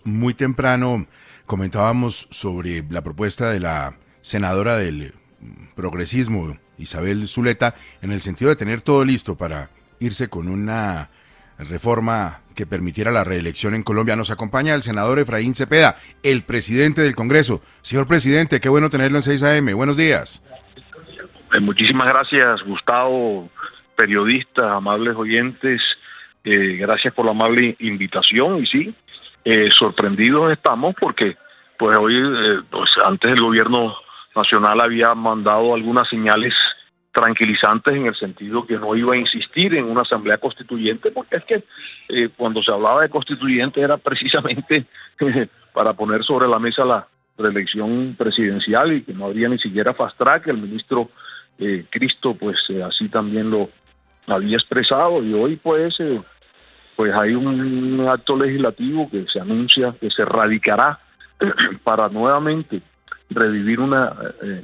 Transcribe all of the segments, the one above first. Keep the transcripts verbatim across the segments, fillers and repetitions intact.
Muy temprano comentábamos sobre la propuesta de la senadora del progresismo, Isabel Zuleta, en el sentido de tener todo listo para irse con una reforma que permitiera la reelección en Colombia. Nos acompaña el senador Efraín Cepeda, el presidente del Congreso. Señor presidente, qué bueno tenerlo en seis A M. Buenos días. Eh, muchísimas gracias, Gustavo, periodistas, amables oyentes. Eh, gracias por la amable invitación. Y sí, eh, sorprendidos estamos porque pues hoy, eh, pues antes el gobierno nacional había mandado algunas señales tranquilizantes en el sentido que no iba a insistir en una asamblea constituyente, porque es que eh, cuando se hablaba de constituyente era precisamente eh, para poner sobre la mesa la reelección presidencial y que no habría ni siquiera fast track. El ministro eh, Cristo pues eh, así también lo había expresado, y hoy pues eh, pues hay un acto legislativo que se anuncia que se radicará para nuevamente revivir una eh,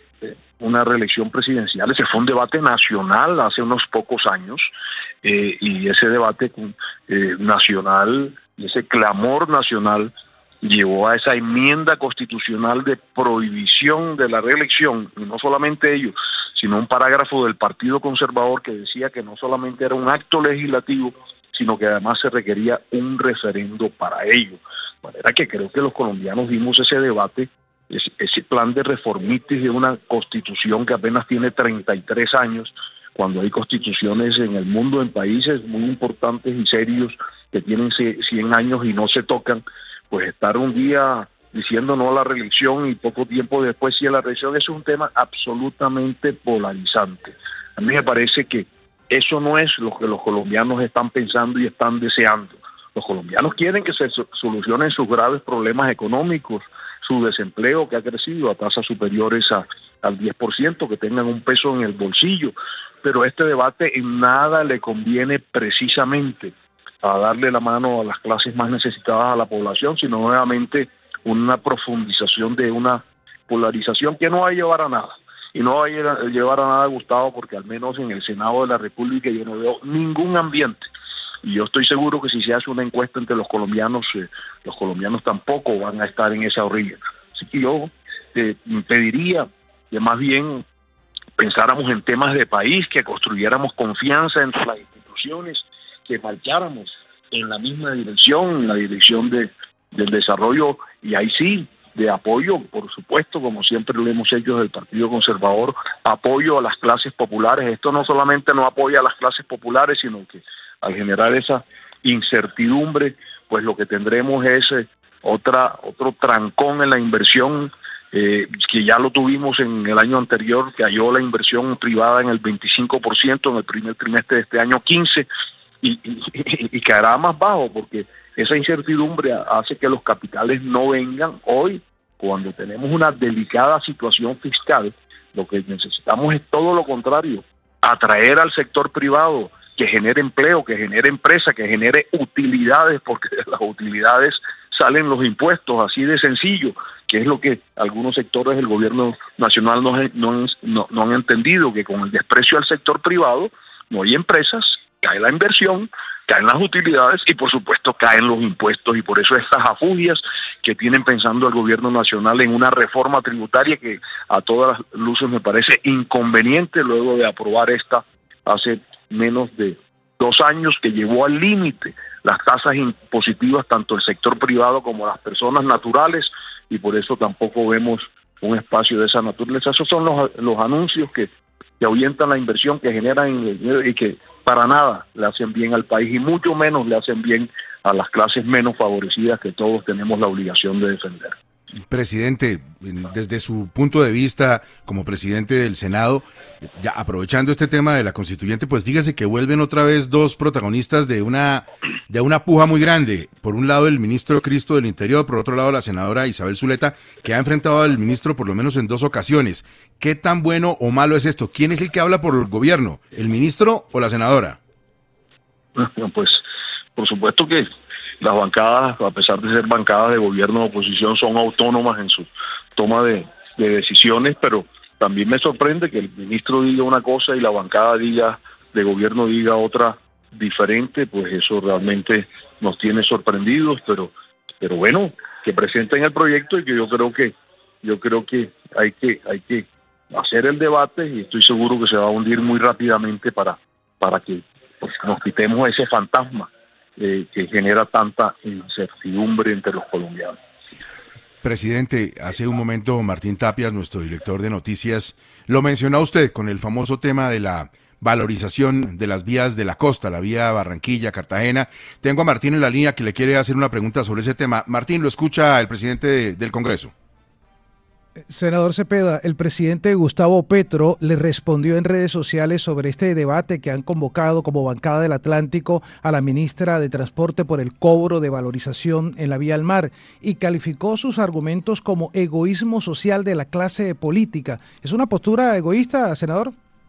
una reelección presidencial. Ese fue un debate nacional hace unos pocos años, eh, y ese debate eh, nacional y ese clamor nacional llevó a esa enmienda constitucional de prohibición de la reelección, y no solamente ello, sino un parágrafo del Partido Conservador que decía que no solamente era un acto legislativo, sino que además se requería un referendo para ello. De manera que creo que los colombianos vimos ese debate, ese, ese plan de reformitis de una constitución que apenas tiene treinta y tres años, cuando hay constituciones en el mundo, en países muy importantes y serios que tienen cien años y no se tocan. Pues estar un día diciendo no a la reelección y poco tiempo después sí a la reelección, eso es un tema absolutamente polarizante. A mí me parece que eso no es lo que los colombianos están pensando y están deseando. Los colombianos quieren que se solucionen sus graves problemas económicos, su desempleo que ha crecido a tasas superiores a, al diez por ciento, que tengan un peso en el bolsillo, pero este debate en nada le conviene precisamente a darle la mano a las clases más necesitadas a la población, sino nuevamente una profundización de una polarización que no va a llevar a nada. Y no va a llevar a nada, Gustavo, porque al menos en el Senado de la República yo no veo ningún ambiente. Y yo estoy seguro que si se hace una encuesta entre los colombianos, eh, los colombianos tampoco van a estar en esa orilla. Así que yo eh, pediría que más bien pensáramos en temas de país, que construyéramos confianza entre las instituciones, que marcháramos en la misma dirección, en la dirección de, del desarrollo, y ahí sí, de apoyo, por supuesto, como siempre lo hemos hecho desde el Partido Conservador, apoyo a las clases populares. Esto no solamente no apoya a las clases populares, sino que al generar esa incertidumbre, pues lo que tendremos es eh, otra otro trancón en la inversión, eh, que ya lo tuvimos en el año anterior, que cayó la inversión privada en el veinticinco por ciento, en el primer trimestre de este año quince por ciento, y, y, y caerá más bajo, porque esa incertidumbre hace que los capitales no vengan. Hoy, cuando tenemos una delicada situación fiscal, lo que necesitamos es todo lo contrario, atraer al sector privado, que genere empleo, que genere empresa, que genere utilidades, porque de las utilidades salen los impuestos, así de sencillo, que es lo que algunos sectores del gobierno nacional no, no, no, no han entendido, que con el desprecio al sector privado no hay empresas, cae la inversión, caen las utilidades y por supuesto caen los impuestos, y por eso estas afugias que tienen pensando el gobierno nacional en una reforma tributaria que a todas las luces me parece inconveniente luego de aprobar esta hace menos de dos años, que llevó al límite las tasas impositivas tanto el sector privado como las personas naturales, y por eso tampoco vemos un espacio de esa naturaleza. Esos son los, los anuncios que, que ahuyentan la inversión, que generan y que para nada le hacen bien al país, y mucho menos le hacen bien a las clases menos favorecidas que todos tenemos la obligación de defender. Presidente, desde su punto de vista como presidente del Senado, ya aprovechando este tema de la constituyente, pues fíjese que vuelven otra vez dos protagonistas de una de una puja muy grande. Por un lado el ministro Cristo del Interior, por otro lado la senadora Isabel Zuleta, que ha enfrentado al ministro por lo menos en dos ocasiones. ¿Qué tan bueno o malo es esto? ¿Quién es el que habla por el gobierno? ¿El ministro o la senadora? Pues por supuesto que las bancadas, a pesar de ser bancadas de gobierno o oposición, son autónomas en su toma de, de decisiones, pero también me sorprende que el ministro diga una cosa y la bancada diga de gobierno diga otra diferente. Pues eso realmente nos tiene sorprendidos, pero pero bueno, que presenten el proyecto y que yo creo que yo creo que hay que hay que hacer el debate y estoy seguro que se va a hundir muy rápidamente para para que pues, nos quitemos ese fantasma eh, que genera tanta incertidumbre entre los colombianos. Presidente, hace un momento Martín Tapias, nuestro director de noticias, lo mencionó usted con el famoso tema de la valorización de las vías de la costa, la vía Barranquilla-Cartagena. Tengo a Martín en la línea que le quiere hacer una pregunta sobre ese tema. Martín, lo escucha el presidente de, del Congreso. Senador Cepeda, el presidente Gustavo Petro le respondió en redes sociales sobre este debate que han convocado como bancada del Atlántico a la ministra de Transporte por el cobro de valorización en la vía al mar y calificó sus argumentos como egoísmo social de la clase política. ¿Es una postura egoísta, senador?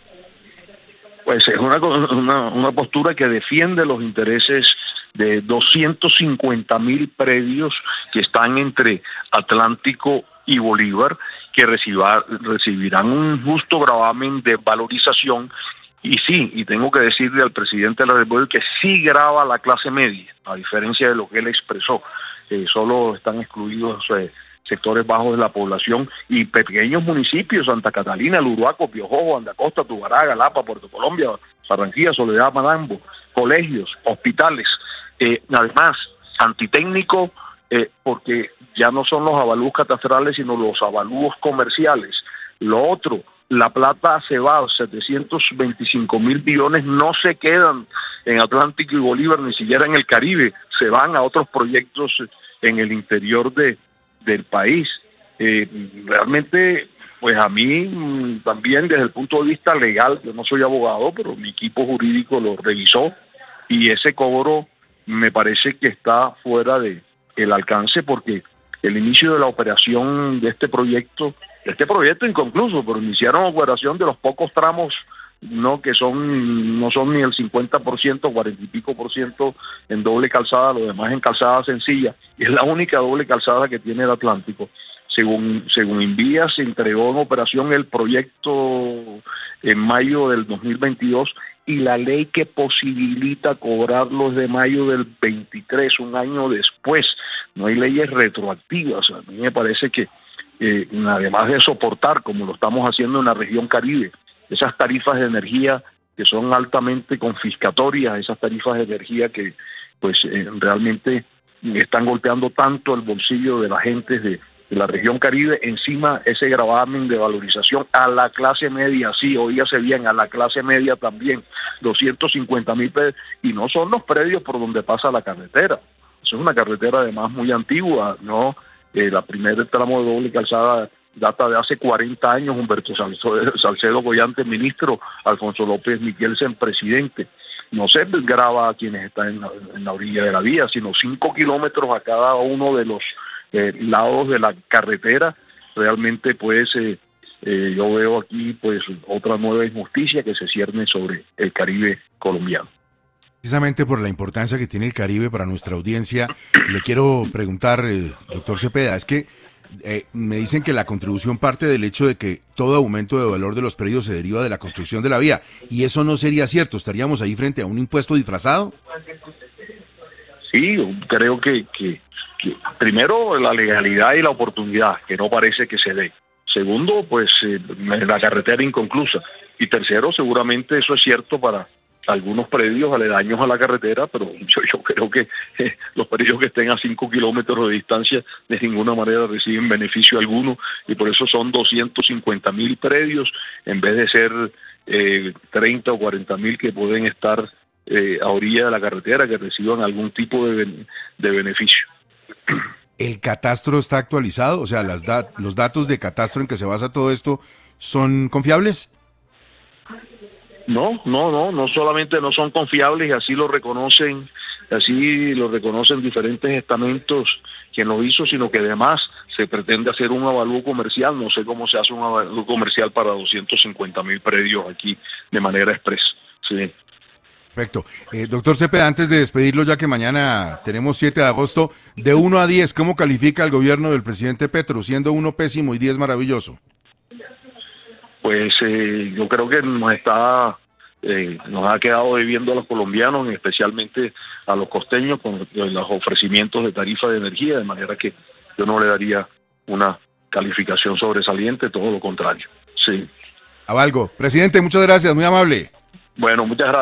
Pues es una, una, una postura que defiende los intereses de doscientos cincuenta mil predios que están entre Atlántico y Bolívar, que reciba, recibirán un justo gravamen de valorización. Y sí, y tengo que decirle al presidente de la República que sí grava la clase media, a diferencia de lo que él expresó, que solo están excluidos eh, sectores bajos de la población y pequeños municipios, Santa Catalina, El Uruaco, Piojojo, Andacosta, Tubará, Galapa, Puerto Colombia, Barranquilla, Soledad, Madambo, colegios, hospitales. Eh, además, antitécnico, eh, porque ya no son los avalúos catastrales, sino los avalúos comerciales. Lo otro, la plata se va, setecientos veinticinco mil billones no se quedan en Atlántico y Bolívar, ni siquiera en el Caribe, se van a otros proyectos en el interior de del país. Eh, realmente, pues a mí también desde el punto de vista legal, yo no soy abogado, pero mi equipo jurídico lo revisó y ese cobro me parece que está fuera de el alcance, porque el inicio de la operación de este proyecto, de este proyecto inconcluso, pero iniciaron la operación de los pocos tramos, no que son no son ni el cincuenta por ciento, cuarenta y pico por ciento en doble calzada, lo demás en calzada sencilla, y es la única doble calzada que tiene el Atlántico. Según según Invía, se entregó en operación el proyecto en mayo del dos mil veintidós y la ley que posibilita cobrarlos de mayo del veintitrés, un año después. No hay leyes retroactivas. A mí me parece que eh, además de soportar, como lo estamos haciendo en la región Caribe, esas tarifas de energía que son altamente confiscatorias, esas tarifas de energía que pues eh, realmente están golpeando tanto el bolsillo de la gente de, de la región Caribe, encima ese gravamen de valorización a la clase media, sí, oígase bien, a la clase media también, doscientos cincuenta mil pesos, y no son los predios por donde pasa la carretera, eso es una carretera además muy antigua, ¿no? Eh, la primera tramo de doble calzada data de hace cuarenta años, Humberto Salcedo Collante, ministro, Alfonso López Miquelsen, presidente. No se grava a quienes están en la, en la orilla de la vía, sino cinco kilómetros a cada uno de los eh, lados de la carretera. Realmente, pues, eh, eh, yo veo aquí pues otra nueva injusticia que se cierne sobre el Caribe colombiano. Precisamente por la importancia que tiene el Caribe para nuestra audiencia, le quiero preguntar, eh, doctor Cepeda, es que Eh, me dicen que la contribución parte del hecho de que todo aumento de valor de los predios se deriva de la construcción de la vía, y eso no sería cierto. ¿Estaríamos ahí frente a un impuesto disfrazado? Sí, creo que, que, que primero la legalidad y la oportunidad, que no parece que se dé. Segundo, pues eh, la carretera inconclusa. Y tercero, seguramente eso es cierto para algunos predios aledaños a la carretera, pero yo, yo creo que eh, los predios que estén a cinco kilómetros de distancia de ninguna manera reciben beneficio alguno, y por eso son doscientos cincuenta mil predios en vez de ser eh, treinta o cuarenta mil que pueden estar eh, a orilla de la carretera, que reciban algún tipo de, de beneficio. ¿El catastro está actualizado? O sea, las dat- los datos de catastro en que se basa todo esto son confiables. No, no, no, no solamente no son confiables, y así lo reconocen, así lo reconocen diferentes estamentos quien lo hizo, sino que además se pretende hacer un avalúo comercial. No sé cómo se hace un avalúo comercial para doscientos cincuenta mil predios aquí de manera expresa. Sí. Perfecto. Eh, doctor Cepeda, antes de despedirlo, ya que mañana tenemos siete de agosto, de uno a diez, ¿cómo califica el gobierno del presidente Petro, siendo uno pésimo y diez maravilloso? Pues eh, yo creo que nos está eh, nos ha quedado debiendo a los colombianos, especialmente a los costeños, con los ofrecimientos de tarifa de energía, de manera que yo no le daría una calificación sobresaliente, todo lo contrario. Sí. Avalgo. Presidente, muchas gracias, muy amable. Bueno, muchas gracias.